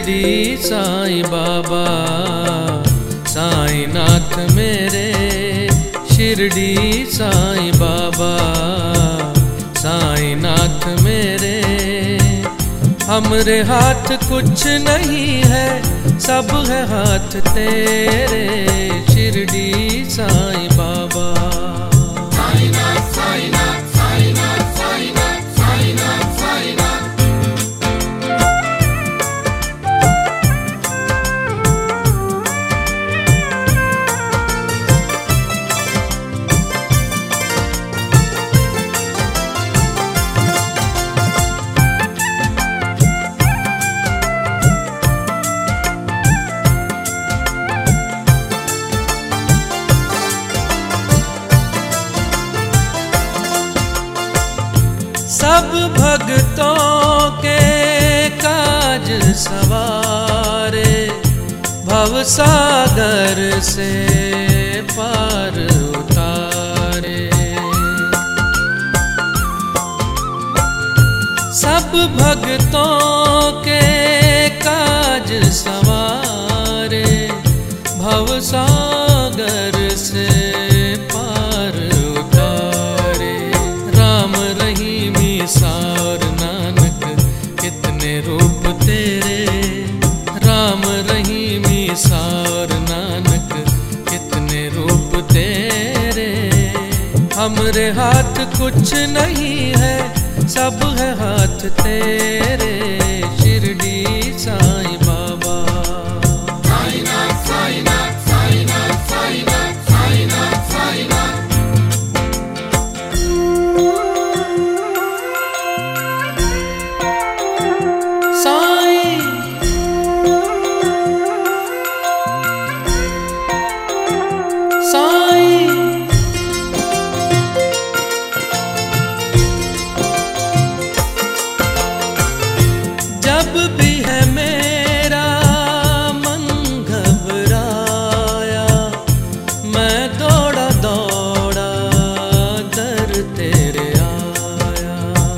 शिरडी साईं बाबा, साईंनाथ मेरे शिरडी साईं बाबा, साईंनाथ मेरे। हमरे हाथ कुछ नहीं है, सब है हाथ तेरे शिरडी साईं बाबा। साईंनाथ साईंनाथ साईंनाथ साईंनाथ साईंनाथ साईंनाथ। सब भक्तों के काज सवारे, भव सागर से पार उतारे। सब भक्तों के काज सवारे, भव सागर से पार उतारे। राम रहीम सार नानक कितने रूप तेरे, राम रहीम सार नानक कितने रूप तेरे। हमरे हाथ कुछ नहीं है, सब है हाथ तेरे शिरडी साईं बाबा। साईंनाथ साईंनाथ साईंनाथ साईंनाथ साईंनाथ साईंनाथ। जब भी है मेरा मन घबराया, मैं दौड़ा दौड़ा दर तेरे आया।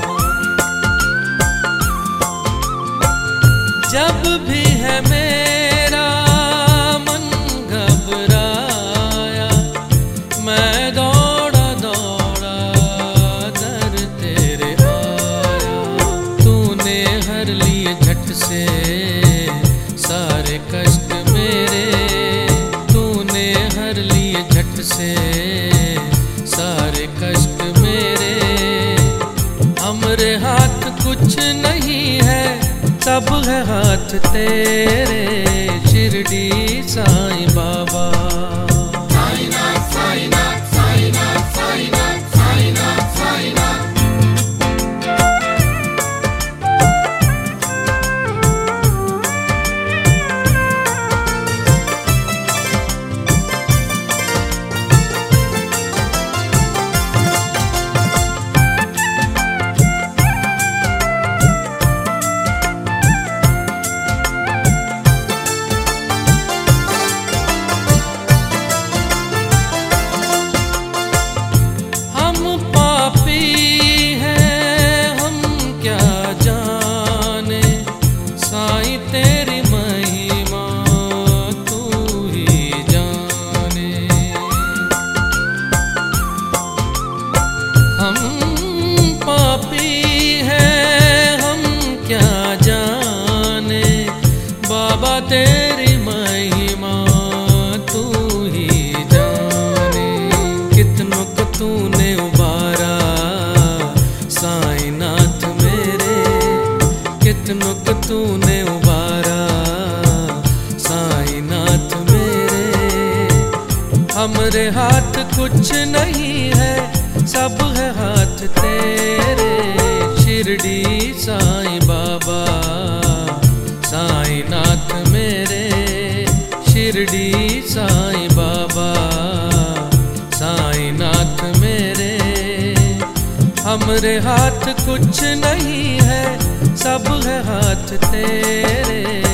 जब भी है मेरा मन घबराया, मैं दौड़ा दौड़ा दर तेरे आया। तूने हर लिए झट से सारे कष्ट मेरे, तूने हर लिए झट से सारे कष्ट मेरे। हमरे हाथ कुछ नहीं है, सब है हाथ तेरे शिरडी साईं बाबा। साईंनाथ साईंनाथ साईंनाथ साईंनाथ साईंनाथ साईंनाथ। तेरी महिमा तू ही जाने। कितनों को तूने उबारा साईंनाथ मेरे, कितनों को तूने उबारा साईंनाथ मेरे। हमरे हाथ कुछ नहीं है, सब है हाथ तेरे शिरडी साईं बाबा। साईंनाथ मेरे शिरडी साईं बाबा, साईंनाथ मेरे। हमरे हाथ कुछ नहीं है, सब है हाथ तेरे